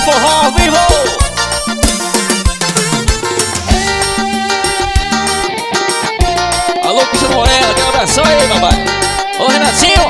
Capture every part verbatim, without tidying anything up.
forró ao vivo. Alô, Cristiano Moreno, aquele abração aí, papai. Ô, Renatinho.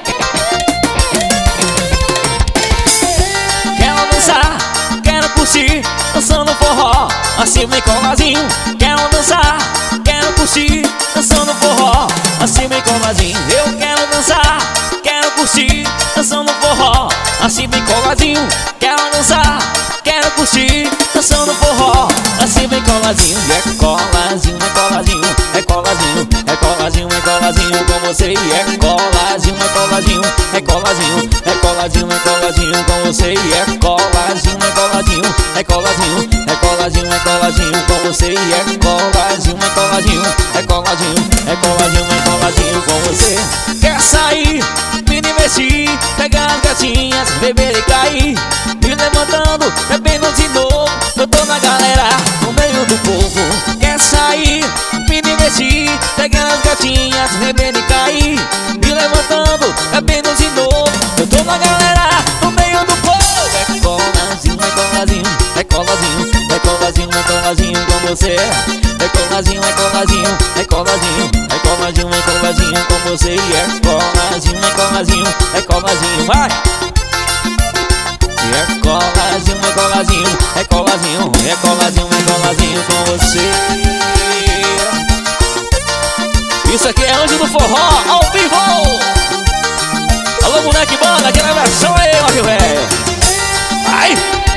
Quero dançar, quero curtir, dançando forró, assim bem coladinho. Quero dançar, quero curtir, dançando forró, assim bem coladinho. Eu quero dançar, quero curtir, dançando forró, assim bem coladinho. Quero dançar, quero curtir, dançando forró, assim bem coladinho. É coladinho, é coladinho, é coladinho, é coladinho, é coladinho com você. É coladinho, é coladinho, é coladinho, é coladinho, é coladinho com você. É coladinho, é coladinho, é coladinho, é coladinho, é coladinho com você. É coladinho, é coladinho, é coladinho, é coladinho, é coladinho com você. Quer sair, me divertir, pegar as gatinhas, beber e cair, me levantando, bebendo de novo. Eu tô na galera, no meio do povo. Quer sair, me divertir, pegar as gatinhas, beber e cair, me levantando, bebendo de novo. Eu tô na galera, no meio do povo. É coladinho, é coladinho, é coladinho, é coladinho, é coladinho com você. É coladinho, é coladinho, é coladinho, é coladinho, é coladinho com você. É coladinho, é coladinho, é coladinho, vai! É coladinho, é coladinho, é coladinho, é coladinho, é coladinho com você. Isso aqui é Anjo do Forró ao vivo. Alô, moleque banda, aquela abração aí, ó, meu velho. Ai!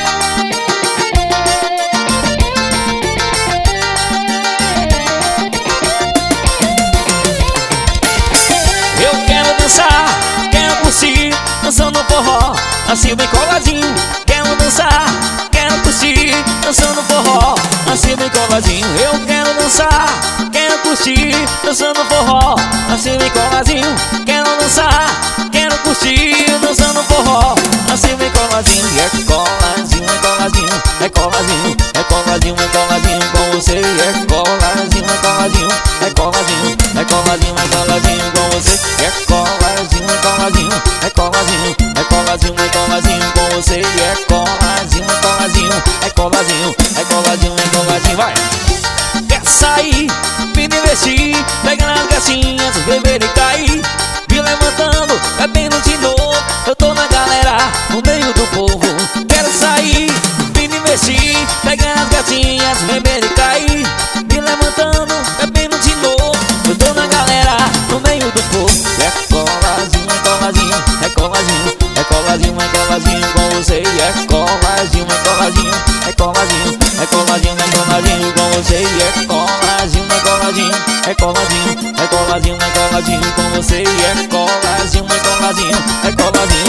Eu quero dançar, quero curtir, dançando forró, assim bem coladinho. Quero dançar, quero curtir, dançando forró, assim bem coladinho. Eu quero dançar, quero curtir, dançando forró, assim bem coladinho. Quero dançar, quero curtir, dançando forró, assim bem coladinho. E é coladinho, é coladinho, é coladinho, é coladinho, é coladinho com você. É coladinho, é coladinho, é coladinho, é coladinho, é coladinho com você. É coladinho, é coladinho, é coladinho, é coladinho, é coladinho com você. É coladinho, é coladinho, é coladinho, é coladinho, é coladinho, vai! Quer sair, me divertir, pegar as gatinhas, beber e cair, me levantando, bebendo de novo. Eu tô na galera, no meio do povo. Quero sair, me divertir, pegar as gatinhas, beber e cair, me levantando, bebendo de novo. Eu tô na galera, no meio do povo. É coladinho, é coladinho, é coladinho, é coladinho, é coladinho com você. É coladinho, é coladinho, é coladinho, é coladinho, é coladinho com você. É coladinho, é coladinho, é coladinho, é coladinho, é coladinho com você. É coladinho, é coladinho, é coladinho,